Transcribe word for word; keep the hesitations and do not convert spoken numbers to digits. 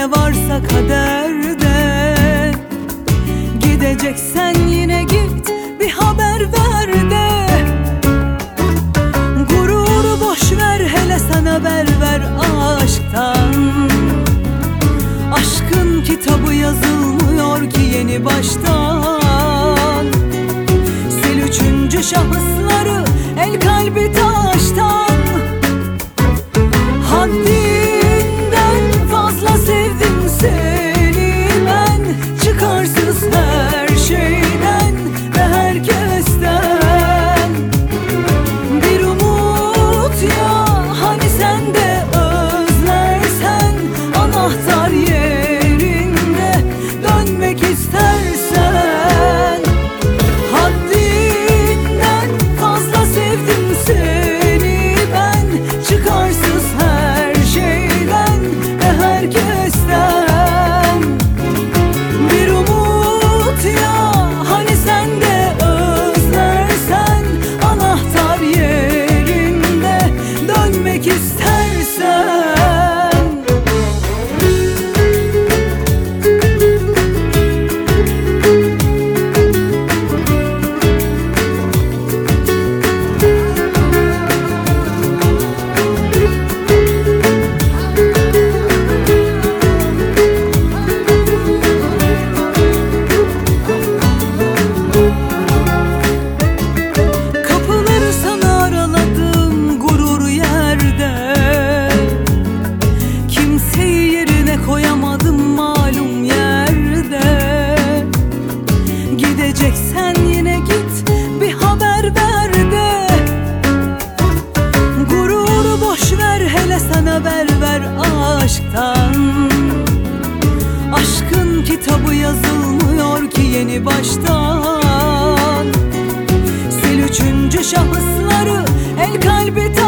ne varsa kaderde. Gideceksen yine git, bir haber ver de. Gururu boş ver, hele sen haber ver aşktan. Aşkın kitabı yazılmıyor ki yeni baştan. Sil üçüncü şahısları, el kalbi taştan. Haddinden fazla sevdim seni ben, çıkarsız her şeyden ve herkesten. Bir umut ya, hani sen de özlersen, anahtar yerinde dönmek istersen. Haddinden fazla sevdim seni ben, çıkarsız her şeyden ve herkesten. Bir umut ya, hani sen de özlersen, anahtar yerinde dönmek istersen. Kapıları sana araladım, gurur yerde. Kimseyi yerine koyamadım malum yerde. Gideceksen yine git, bir haber ver de. Gururu boş ver, hele sen haber ver aşktan. Aşkın kitabı yazılmıyor ki yeni baştan. Sil üçüncü şahısları, el kalbi